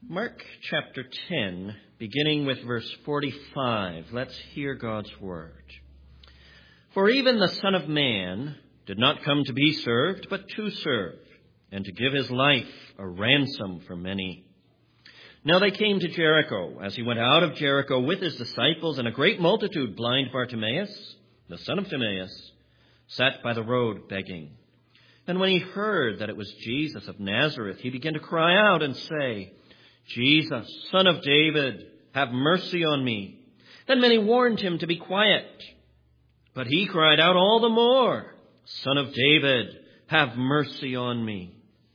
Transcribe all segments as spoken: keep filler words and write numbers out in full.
Mark chapter ten, beginning with verse forty-five. Let's hear God's word. For even the Son of Man did not come to be served, but to serve, and to give his life a ransom for many. Now they came to Jericho. As he went out of Jericho with his disciples and a great multitude, blind Bartimaeus, the son of Timaeus, sat by the road begging. And when he heard that it was Jesus of Nazareth, he began to cry out and say, Jesus, Son of David, have mercy on me. Then many warned him to be quiet. But he cried out all the more, Son of David, have mercy on me.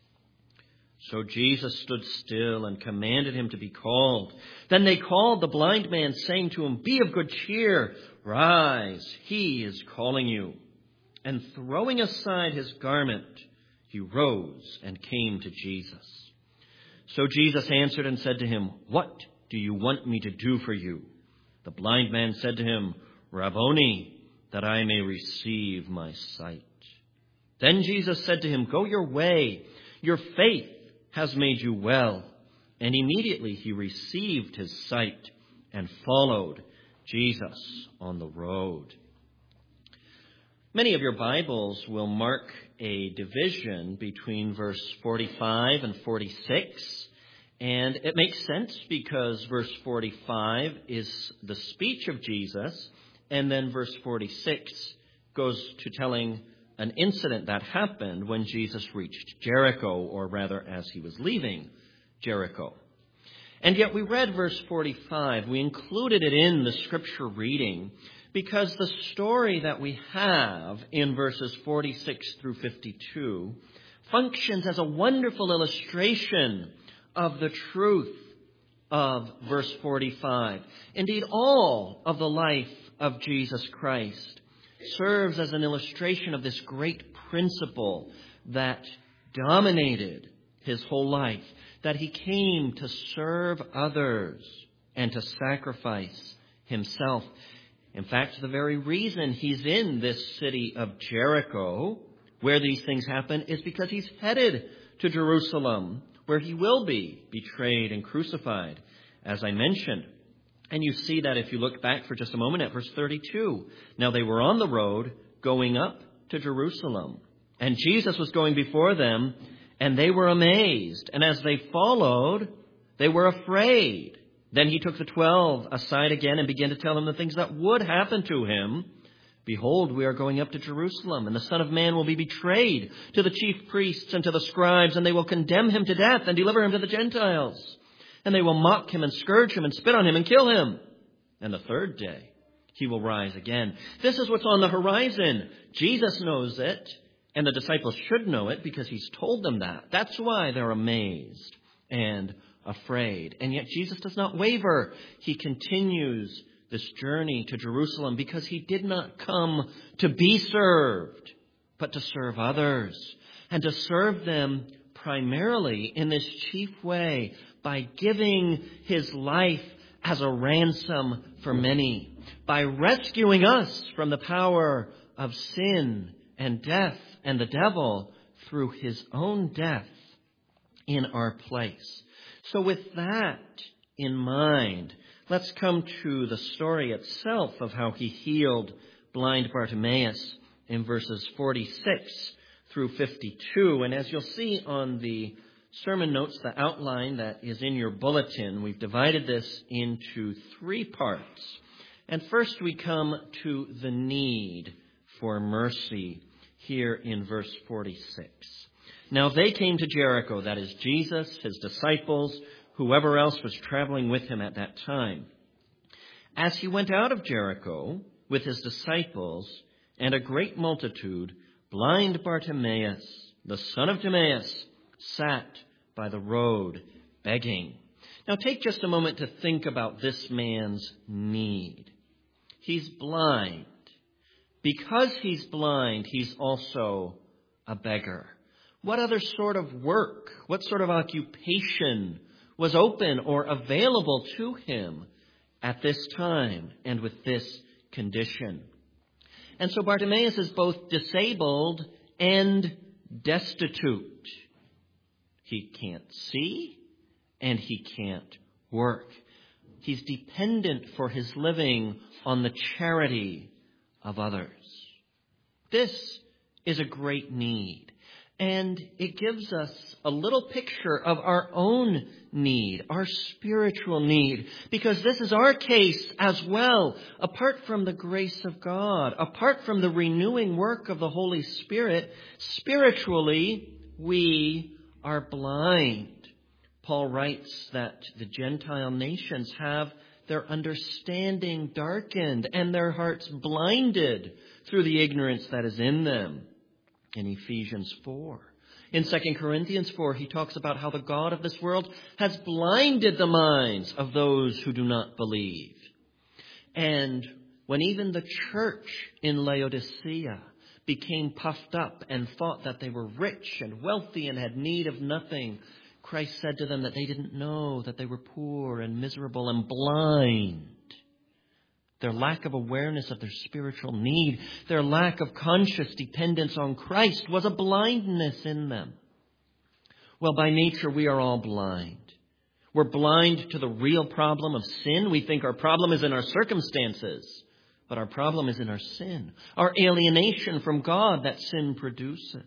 So Jesus stood still and commanded him to be called. Then they called the blind man, saying to him, Be of good cheer, rise, he is calling you. And throwing aside his garment, he rose and came to Jesus. So Jesus answered and said to him, What do you want me to do for you? The blind man said to him, Rabboni, that I may receive my sight. Then Jesus said to him, Go your way, your faith has made you well. And immediately he received his sight and followed Jesus on the road. Many of your Bibles will mark a division between verse forty-five and forty-six. And it makes sense because verse forty-five is the speech of Jesus, and then verse forty-six goes to telling an incident that happened when Jesus reached Jericho, or rather as he was leaving Jericho. And yet we read verse forty-five. We included it in the scripture reading because the story that we have in verses forty-six through fifty-two functions as a wonderful illustration of the truth of verse forty-five. Indeed, all of the life of Jesus Christ serves as an illustration of this great principle that dominated his whole life, that he came to serve others and to sacrifice himself. In fact, the very reason he's in this city of Jericho, where these things happen, is because he's headed to Jerusalem, where he will be betrayed and crucified, as I mentioned. And you see that if you look back for just a moment at verse thirty-two. Now they were on the road going up to Jerusalem, and Jesus was going before them, and they were amazed. And as they followed, they were afraid. Then he took the twelve aside again and began to tell them the things that would happen to him. Behold, we are going up to Jerusalem, and the Son of Man will be betrayed to the chief priests and to the scribes, and they will condemn him to death and deliver him to the Gentiles. And they will mock him and scourge him and spit on him and kill him. And the third day he will rise again. This is what's on the horizon. Jesus knows it, and the disciples should know it because he's told them that. That's why they're amazed and afraid. And yet Jesus does not waver. He continues this journey to Jerusalem because he did not come to be served, but to serve others, and to serve them primarily in this chief way by giving his life as a ransom for many, by rescuing us from the power of sin and death and the devil through his own death in our place. So with that in mind, let's come to the story itself of how he healed blind Bartimaeus in verses forty-six through fifty-two. And as you'll see on the sermon notes, the outline that is in your bulletin, we've divided this into three parts. And first we come to the need for mercy here in verse forty-six. Now they came to Jericho, that is Jesus, his disciples, whoever else was traveling with him at that time. As he went out of Jericho with his disciples and a great multitude, blind Bartimaeus, the son of Timaeus, sat by the road begging. Now take just a moment to think about this man's need. He's blind. Because he's blind, he's also a beggar. What other sort of work, what sort of occupation was open or available to him at this time and with this condition? And so Bartimaeus is both disabled and destitute. He can't see and he can't work. He's dependent for his living on the charity of others. This is a great need. And it gives us a little picture of our own need, our spiritual need, because this is our case as well. Apart from the grace of God, apart from the renewing work of the Holy Spirit, spiritually we are blind. Paul writes that the Gentile nations have their understanding darkened and their hearts blinded through the ignorance that is in them. In Ephesians four. In Second Corinthians four, he talks about how the God of this world has blinded the minds of those who do not believe. And when even the church in Laodicea became puffed up and thought that they were rich and wealthy and had need of nothing, Christ said to them that they didn't know that they were poor and miserable and blind. Their lack of awareness of their spiritual need, their lack of conscious dependence on Christ was a blindness in them. Well, by nature, we are all blind. We're blind to the real problem of sin. We think our problem is in our circumstances, but our problem is in our sin, our alienation from God that sin produces.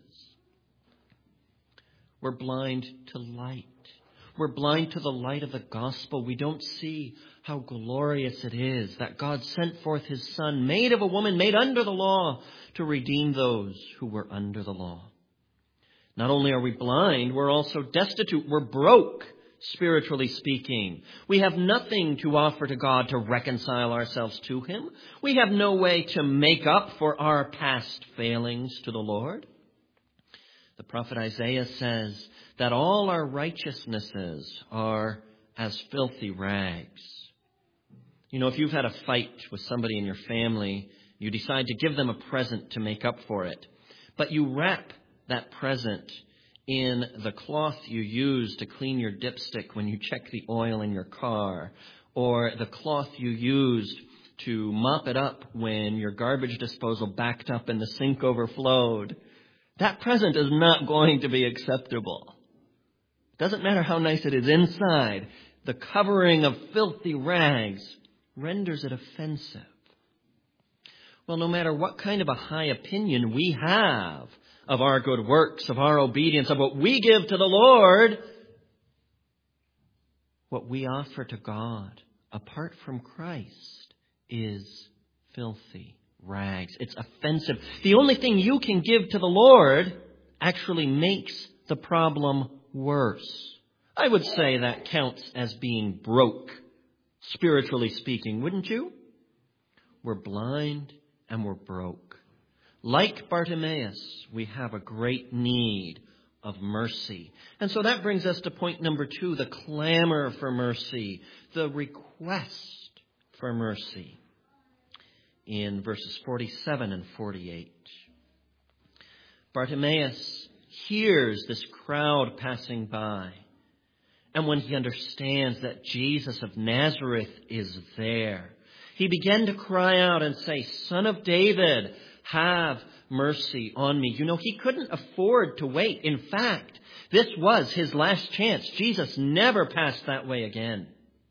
We're blind to light. We're blind to the light of the gospel. We don't see how glorious it is that God sent forth his Son, made of a woman, made under the law, to redeem those who were under the law. Not only are we blind, we're also destitute. We're broke, spiritually speaking. We have nothing to offer to God to reconcile ourselves to him. We have no way to make up for our past failings to the Lord. The prophet Isaiah says that all our righteousnesses are as filthy rags. You know, if you've had a fight with somebody in your family, you decide to give them a present to make up for it. But you wrap that present in the cloth you use to clean your dipstick when you check the oil in your car, or the cloth you used to mop it up when your garbage disposal backed up and the sink overflowed. That present is not going to be acceptable. Doesn't matter how nice it is inside. The covering of filthy rags renders it offensive. Well, no matter what kind of a high opinion we have of our good works, of our obedience, of what we give to the Lord, what we offer to God apart from Christ is filthy rags. It's offensive. The only thing you can give to the Lord actually makes the problem worse. I would say that counts as being broke, spiritually speaking, wouldn't you? We're blind and we're broke. Like Bartimaeus, we have a great need of mercy. And so that brings us to point number two, the clamor for mercy, the request for mercy. In verses forty-seven and forty-eight. Bartimaeus hears this crowd passing by. And when he understands that Jesus of Nazareth is there, he began to cry out and say, "Son of David, have mercy on me." You know, he couldn't afford to wait. In fact, this was his last chance. Jesus never passed that way again.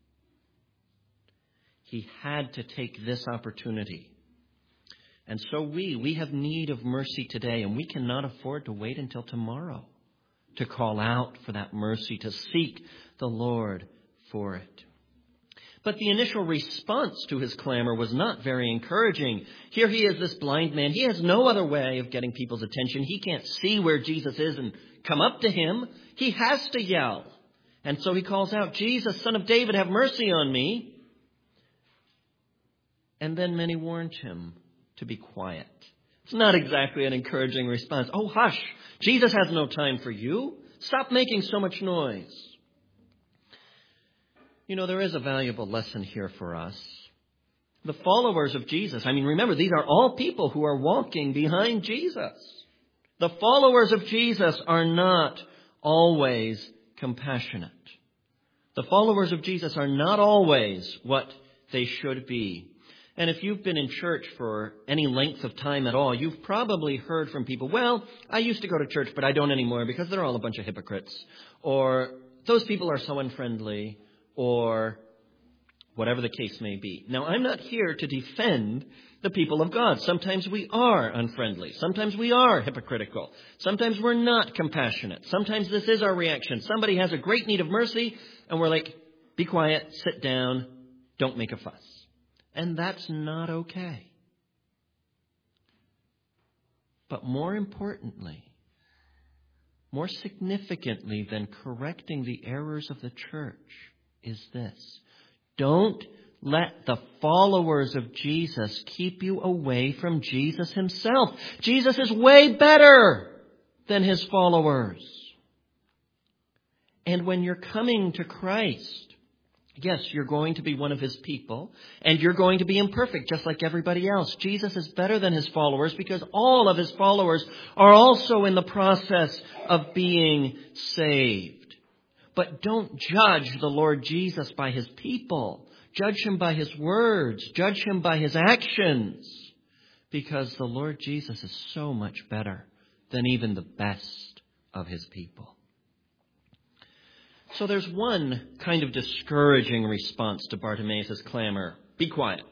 He had to take this opportunity. And so we, we have need of mercy today, and we cannot afford to wait until tomorrow to call out for that mercy, to seek the Lord for it. But the initial response to his clamor was not very encouraging. Here he is, this blind man. He has no other way of getting people's attention. He can't see where Jesus is and come up to him. He has to yell. And so he calls out, "Jesus, Son of David, have mercy on me." And then many warned him to be quiet. It's not exactly an encouraging response. "Oh, hush. Jesus has no time for you. Stop making so much noise." You know, there is a valuable lesson here for us. The followers of Jesus, I mean, remember, these are all people who are walking behind Jesus. The followers of Jesus are not always compassionate. The followers of Jesus are not always what they should be. And if you've been in church for any length of time at all, you've probably heard from people, "Well, I used to go to church, but I don't anymore because they're all a bunch of hypocrites." Or, those people are so unfriendly, or whatever the case may be. Now, I'm not here to defend the people of God. Sometimes we are unfriendly. Sometimes we are hypocritical. Sometimes we're not compassionate. Sometimes this is our reaction. Somebody has a great need of mercy, and we're like, be quiet, sit down, don't make a fuss. And that's not okay. But more importantly, more significantly than correcting the errors of the church is this. Don't let the followers of Jesus keep you away from Jesus himself. Jesus is way better than his followers. And when you're coming to Christ, yes, you're going to be one of his people, and you're going to be imperfect just like everybody else. Jesus is better than his followers because all of his followers are also in the process of being saved. But don't judge the Lord Jesus by his people. Judge him by his words. Judge him by his actions. Because the Lord Jesus is so much better than even the best of his people. So there's one kind of discouraging response to Bartimaeus' clamor. Be quiet.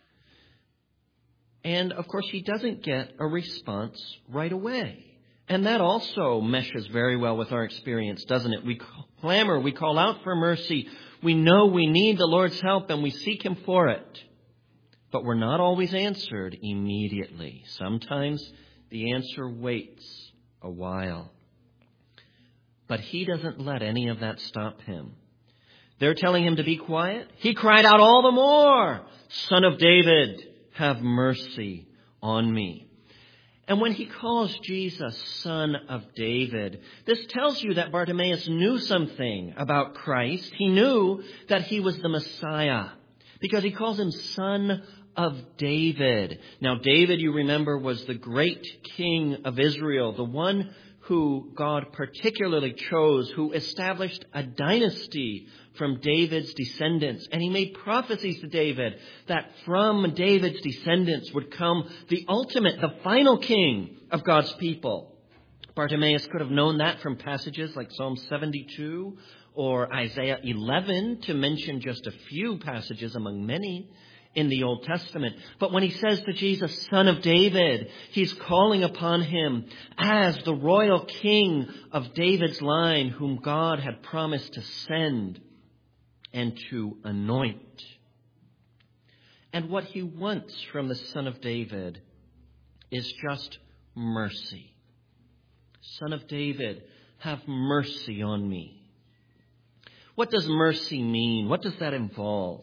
And, of course, he doesn't get a response right away. And that also meshes very well with our experience, doesn't it? We clamor, we call out for mercy. We know we need the Lord's help and we seek him for it. But we're not always answered immediately. Sometimes the answer waits a while. But he doesn't let any of that stop him. They're telling him to be quiet. He cried out all the more, Son of David, have mercy on me. And when he calls Jesus Son of David, this tells you that Bartimaeus knew something about Christ. He knew that he was the Messiah because he calls him Son of David. Now, David, you remember, was the great king of Israel, the one who God particularly chose, who established a dynasty from David's descendants. And he made prophecies to David that from David's descendants would come the ultimate, the final king of God's people. Bartimaeus could have known that from passages like Psalm seventy-two or Isaiah eleven, to mention just a few passages among many in the Old Testament. But when he says to Jesus, Son of David, he's calling upon him as the royal king of David's line, whom God had promised to send and to anoint. And what he wants from the Son of David is just mercy. Son of David, have mercy on me. What does mercy mean? What does that involve?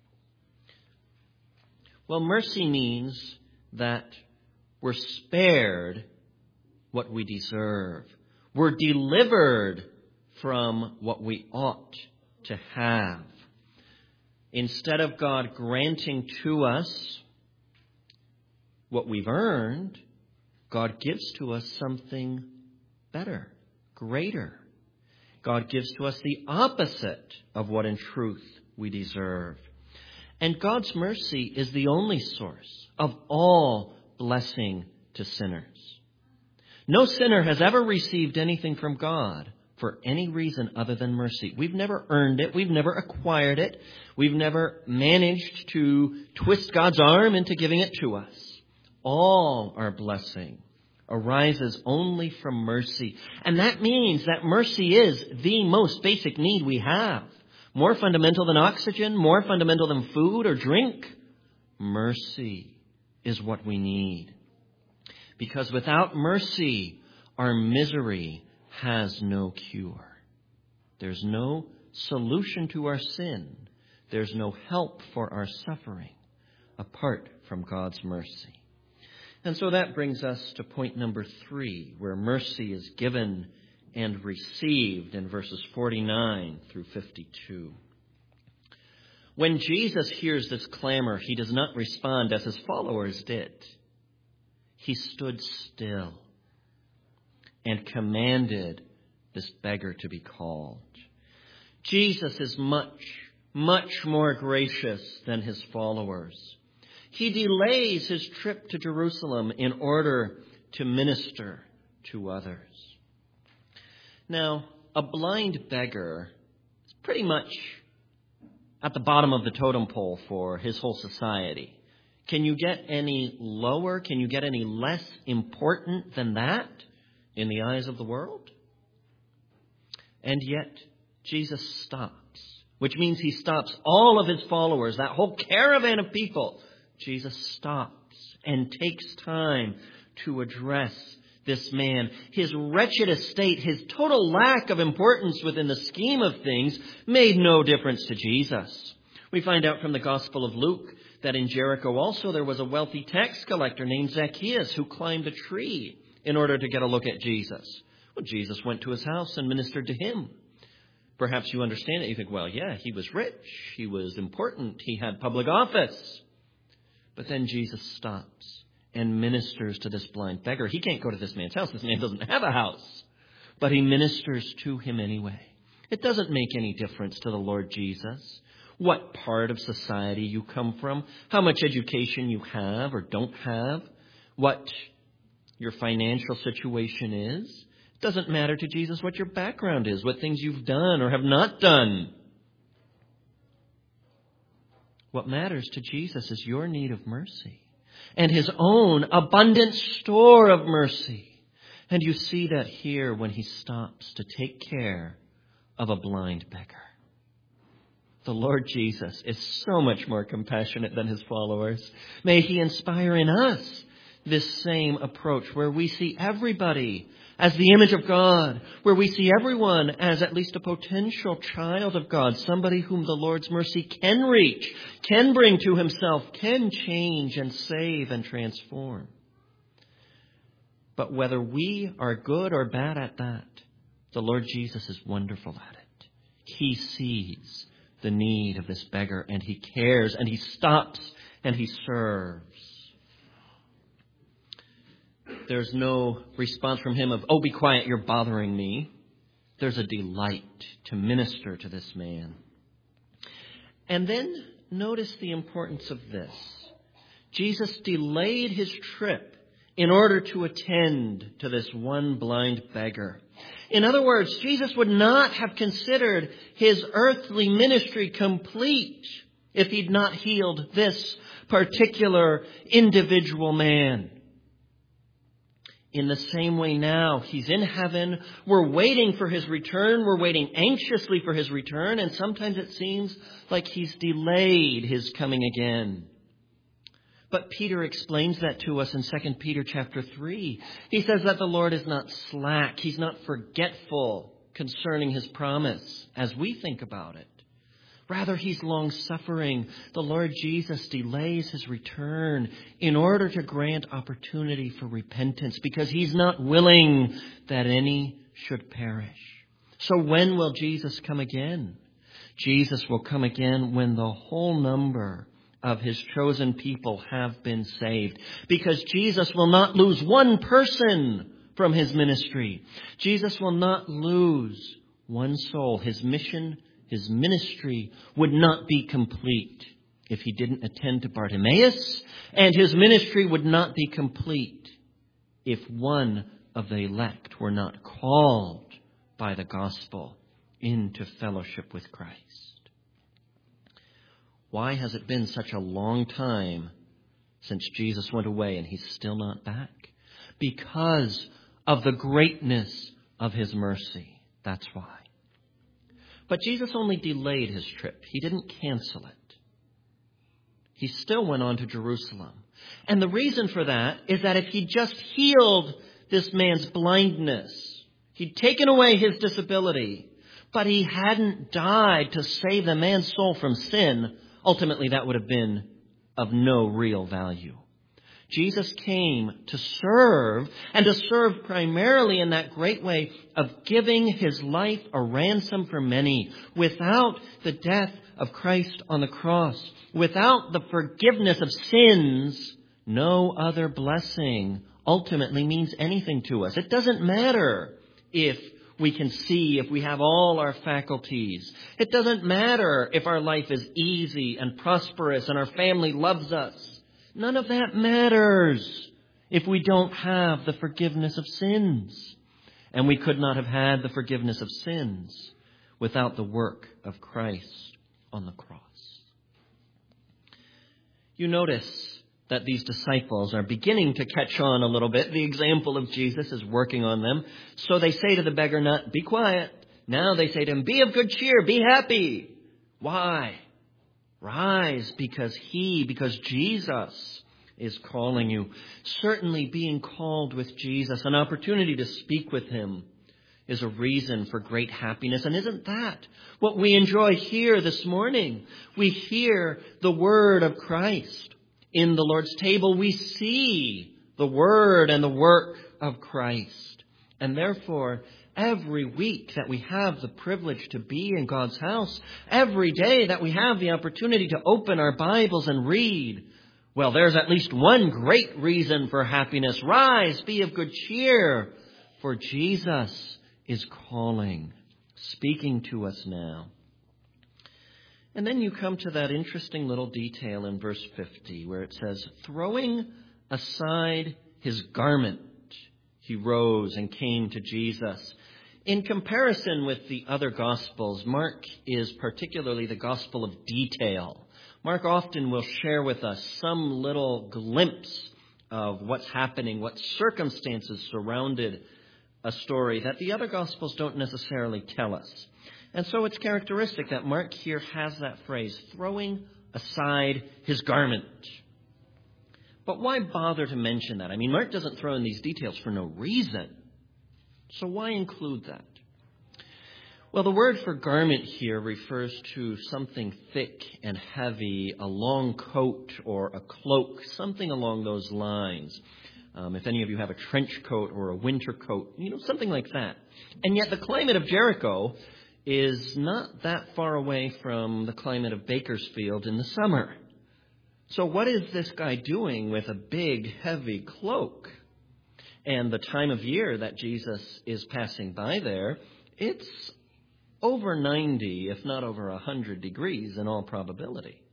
Well, mercy means that we're spared what we deserve. We're delivered from what we ought to have. Instead of God granting to us what we've earned, God gives to us something better, greater. God gives to us the opposite of what in truth we deserve. And God's mercy is the only source of all blessing to sinners. No sinner has ever received anything from God for any reason other than mercy. We've never earned it. We've never acquired it. We've never managed to twist God's arm into giving it to us. All our blessing arises only from mercy. And that means that mercy is the most basic need we have. More fundamental than oxygen, more fundamental than food or drink. Mercy is what we need. Because without mercy, our misery has no cure. There's no solution to our sin. There's no help for our suffering apart from God's mercy. And so that brings us to point number three, where mercy is given and received in verses forty-nine through fifty-two. When Jesus hears this clamor, he does not respond as his followers did. He stood still and commanded this beggar to be called. Jesus is much, much more gracious than his followers. He delays his trip to Jerusalem in order to minister to others. Now, a blind beggar pretty much at the bottom of the totem pole for his whole society. Can you get any lower? Can you get any less important than that in the eyes of the world? And yet, Jesus stops, which means he stops all of his followers, that whole caravan of people. Jesus stops and takes time to address this man. His wretched estate, his total lack of importance within the scheme of things made no difference to Jesus. We find out from the Gospel of Luke that in Jericho also there was a wealthy tax collector named Zacchaeus who climbed a tree in order to get a look at Jesus. Well, Jesus went to his house and ministered to him. Perhaps you understand it. You think, well, yeah, he was rich. He was important. He had public office. But then Jesus stops and ministers to this blind beggar. He can't go to this man's house. This man doesn't have a house. But he ministers to him anyway. It doesn't make any difference to the Lord Jesus what part of society you come from, how much education you have or don't have, what your financial situation is. It doesn't matter to Jesus what your background is, what things you've done or have not done. What matters to Jesus is your need of mercy and his own abundant store of mercy. And you see that here when he stops to take care of a blind beggar. The Lord Jesus is so much more compassionate than his followers. May he inspire in us this same approach where we see everybody as the image of God, where we see everyone as at least a potential child of God, somebody whom the Lord's mercy can reach, can bring to himself, can change and save and transform. But whether we are good or bad at that, the Lord Jesus is wonderful at it. He sees the need of this beggar and he cares and he stops and he serves. There's no response from him of, oh, be quiet, you're bothering me. There's a delight to minister to this man. And then notice the importance of this. Jesus delayed his trip in order to attend to this one blind beggar. In other words, Jesus would not have considered his earthly ministry complete if he'd not healed this particular individual man. In the same way now, he's in heaven. We're waiting for his return. We're waiting anxiously for his return. And sometimes it seems like he's delayed his coming again. But Peter explains that to us in Second Peter chapter three. He says that the Lord is not slack. He's not forgetful concerning his promise as we think about it. Rather, he's long-suffering. The Lord Jesus delays his return in order to grant opportunity for repentance because he's not willing that any should perish. So when will Jesus come again? Jesus will come again when the whole number of his chosen people have been saved, because Jesus will not lose one person from his ministry. Jesus will not lose one soul. His mission, his ministry would not be complete if he didn't attend to Bartimaeus, and his ministry would not be complete if one of the elect were not called by the gospel into fellowship with Christ. Why has it been such a long time since Jesus went away and he's still not back? Because of the greatness of his mercy. That's why. But Jesus only delayed his trip. He didn't cancel it. He still went on to Jerusalem. And the reason for that is that if he just healed this man's blindness, he'd taken away his disability, but he hadn't died to save the man's soul from sin, ultimately that would have been of no real value. Jesus came to serve, and to serve primarily in that great way of giving his life a ransom for many. Without the death of Christ on the cross, without the forgiveness of sins, no other blessing ultimately means anything to us. It doesn't matter if we can see, if we have all our faculties. It doesn't matter if our life is easy and prosperous and our family loves us. None of that matters if we don't have the forgiveness of sins. And we could not have had the forgiveness of sins without the work of Christ on the cross. You notice that these disciples are beginning to catch on a little bit. The example of Jesus is working on them. So they say to the beggar, not be quiet. Now they say to him, be of good cheer, be happy. Why? Rise, because he, because Jesus is calling you. Certainly being called with Jesus, an opportunity to speak with him, is a reason for great happiness. And isn't that what we enjoy here this morning? We hear the word of Christ. In the Lord's table, we see the word and the work of Christ. And therefore, every week that we have the privilege to be in God's house, every day that we have the opportunity to open our Bibles and read, well, there's at least one great reason for happiness. Rise, be of good cheer, for Jesus is calling, speaking to us now. And then you come to that interesting little detail in verse fifty where it says, throwing aside his garment, he rose and came to Jesus. In comparison with the other Gospels, Mark is particularly the Gospel of detail. Mark often will share with us some little glimpse of what's happening, what circumstances surrounded a story that the other Gospels don't necessarily tell us. And so it's characteristic that Mark here has that phrase, throwing aside his garment. But why bother to mention that? I mean, Mark doesn't throw in these details for no reason. So why include that? Well, the word for garment here refers to something thick and heavy, a long coat or a cloak, something along those lines. Um, if any of you have a trench coat or a winter coat, you know, something like that. And yet the climate of Jericho is not that far away from the climate of Bakersfield in the summer. So what is this guy doing with a big, heavy cloak? And the time of year that Jesus is passing by there, it's over ninety, if not over one hundred degrees in all probability.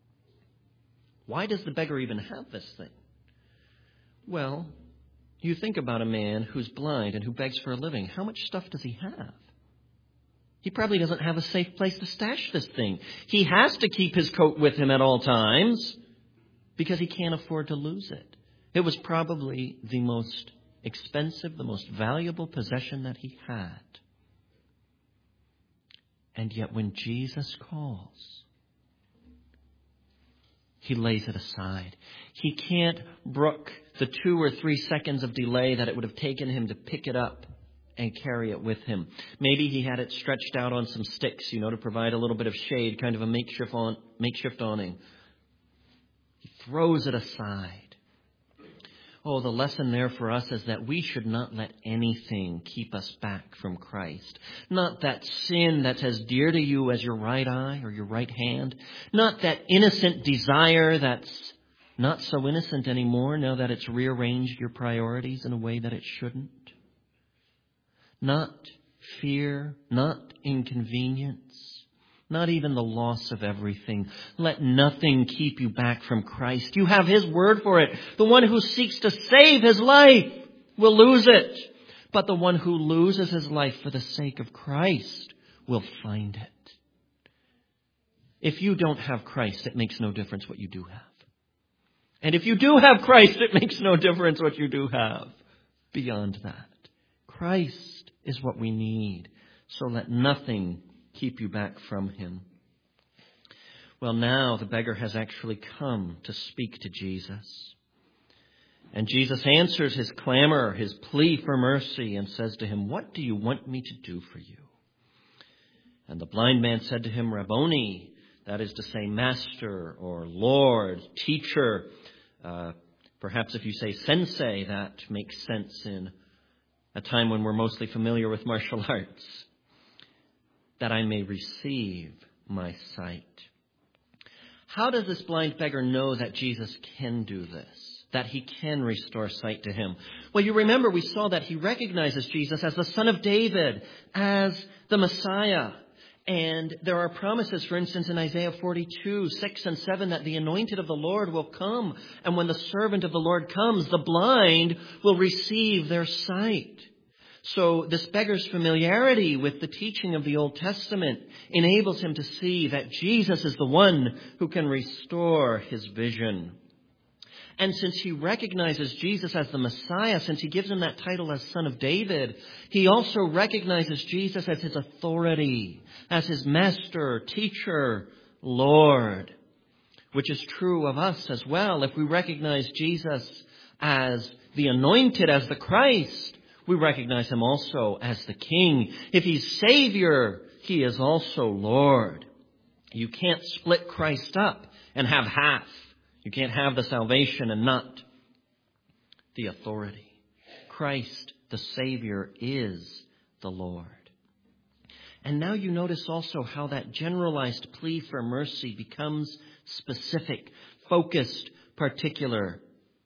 Why does the beggar even have this thing? Well, you think about a man who's blind and who begs for a living. How much stuff does he have? He probably doesn't have a safe place to stash this thing. He has to keep his coat with him at all times because he can't afford to lose it. It was probably the most expensive, the most valuable possession that he had. And yet when Jesus calls, he lays it aside. He can't brook the two or three seconds of delay that it would have taken him to pick it up and carry it with him. Maybe he had it stretched out on some sticks, you know, to provide a little bit of shade, kind of a makeshift on, makeshift awning. He throws it aside. Oh, the lesson there for us is that we should not let anything keep us back from Christ. Not that sin that's as dear to you as your right eye or your right hand. Not that innocent desire that's not so innocent anymore now that it's rearranged your priorities in a way that it shouldn't. Not fear, not inconvenience, not even the loss of everything. Let nothing keep you back from Christ. You have his word for it. The one who seeks to save his life will lose it. But the one who loses his life for the sake of Christ will find it. If you don't have Christ, it makes no difference what you do have. And if you do have Christ, it makes no difference what you do have. Beyond that, Christ is what we need. So let nothing keep you back from him. Well, now the beggar has actually come to speak to Jesus. And Jesus answers his clamor, his plea for mercy, and says to him, "What do you want me to do for you?" And the blind man said to him, "Rabboni," that is to say, master or Lord, teacher. Uh, perhaps if you say sensei, that makes sense in a time when we're mostly familiar with martial arts, that I may receive my sight. How does this blind beggar know that Jesus can do this, that he can restore sight to him? Well, you remember we saw that he recognizes Jesus as the Son of David, as the Messiah. And there are promises, for instance, in Isaiah forty-two, six and seven, that the anointed of the Lord will come. And when the servant of the Lord comes, the blind will receive their sight. So this beggar's familiarity with the teaching of the Old Testament enables him to see that Jesus is the one who can restore his vision. And since he recognizes Jesus as the Messiah, since he gives him that title as Son of David, he also recognizes Jesus as his authority, as his master, teacher, Lord, which is true of us as well. If we recognize Jesus as the anointed, as the Christ, we recognize him also as the King. If he's Savior, he is also Lord. You can't split Christ up and have half. You can't have the salvation and not the authority. Christ, the Savior, is the Lord. And now you notice also how that generalized plea for mercy becomes specific, focused, particular.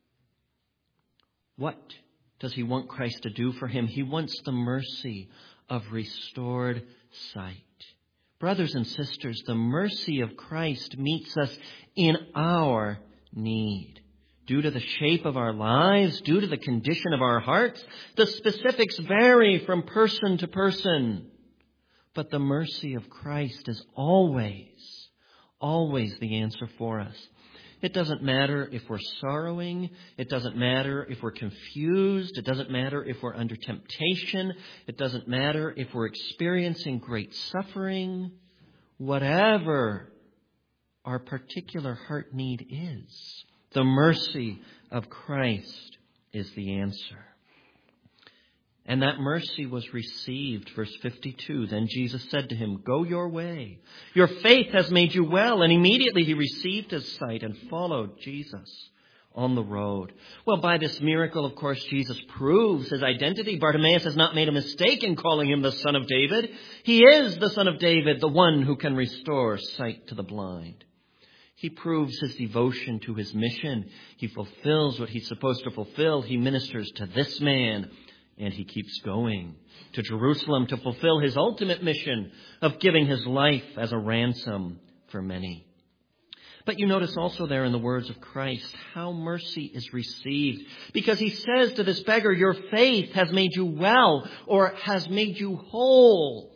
What does he want Christ to do for him? He wants the mercy of restored sight. Brothers and sisters, the mercy of Christ meets us in our need. Due to the shape of our lives, due to the condition of our hearts, the specifics vary from person to person. But the mercy of Christ is always, always the answer for us. It doesn't matter if we're sorrowing. It doesn't matter if we're confused. It doesn't matter if we're under temptation. It doesn't matter if we're experiencing great suffering. Whatever our particular heart need is, the mercy of Christ is the answer. And that mercy was received, verse fifty-two. Then Jesus said to him, "Go your way. Your faith has made you well." And immediately he received his sight and followed Jesus on the road. Well, by this miracle, of course, Jesus proves his identity. Bartimaeus has not made a mistake in calling him the Son of David. He is the Son of David, the one who can restore sight to the blind. He proves his devotion to his mission. He fulfills what he's supposed to fulfill. He ministers to this man. And he keeps going to Jerusalem to fulfill his ultimate mission of giving his life as a ransom for many. But you notice also there in the words of Christ how mercy is received. Because he says to this beggar, "Your faith has made you well," or has made you whole.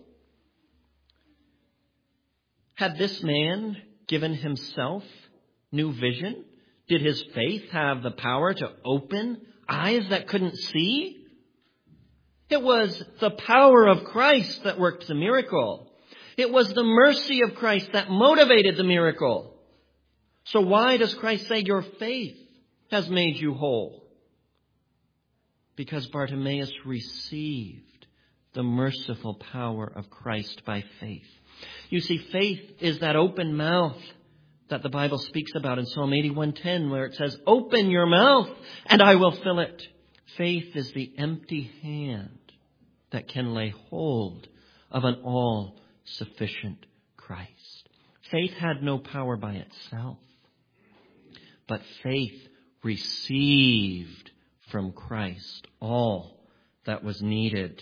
Had this man given himself new vision? Did his faith have the power to open eyes that couldn't see? It was the power of Christ that worked the miracle. It was the mercy of Christ that motivated the miracle. So why does Christ say your faith has made you whole? Because Bartimaeus received the merciful power of Christ by faith. You see, faith is that open mouth that the Bible speaks about in Psalm eighty-one ten, where it says, "Open your mouth and I will fill it." Faith is the empty hand that can lay hold of an all-sufficient Christ. Faith had no power by itself, but faith received from Christ all that was needed.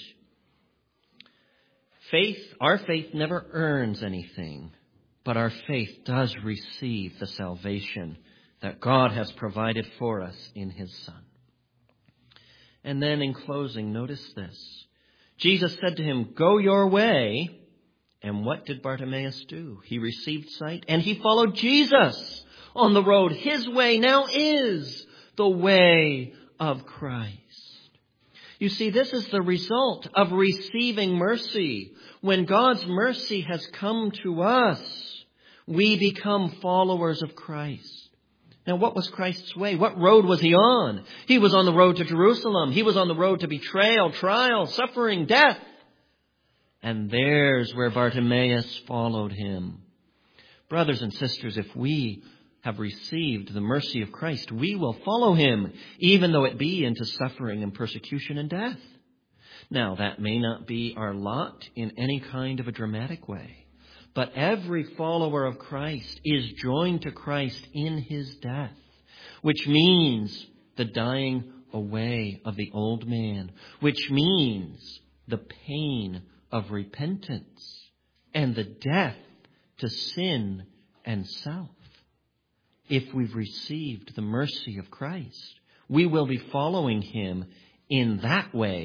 Faith, our faith never earns anything, but our faith does receive the salvation that God has provided for us in his Son. And then in closing, notice this. Jesus said to him, "Go your way." And what did Bartimaeus do? He received sight and he followed Jesus on the road. His way now is the way of Christ. You see, this is the result of receiving mercy. When God's mercy has come to us, we become followers of Christ. Now, what was Christ's way? What road was he on? He was on the road to Jerusalem. He was on the road to betrayal, trial, suffering, death. And there's where Bartimaeus followed him. Brothers and sisters, if we have received the mercy of Christ, we will follow him, even though it be into suffering and persecution and death. Now, that may not be our lot in any kind of a dramatic way. But every follower of Christ is joined to Christ in his death, which means the dying away of the old man, which means the pain of repentance and the death to sin and self. If we've received the mercy of Christ, we will be following him in that way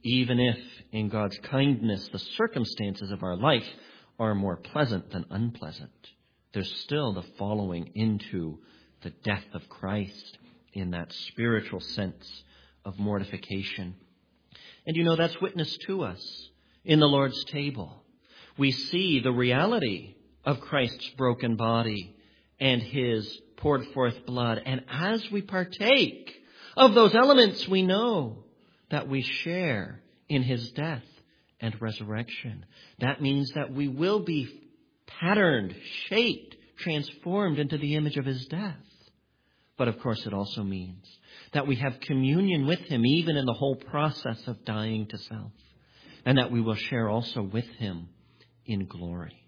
even if in God's kindness the circumstances of our life are more pleasant than unpleasant, there's still the following into the death of Christ in that spiritual sense of mortification. And you know, that's witnessed to us in the Lord's table. We see the reality of Christ's broken body and his poured forth blood. And as we partake of those elements, we know that we share in his death and resurrection. That means that we will be patterned, shaped, transformed into the image of his death. But of course, it also means that we have communion with him even in the whole process of dying to self, and that we will share also with him in glory.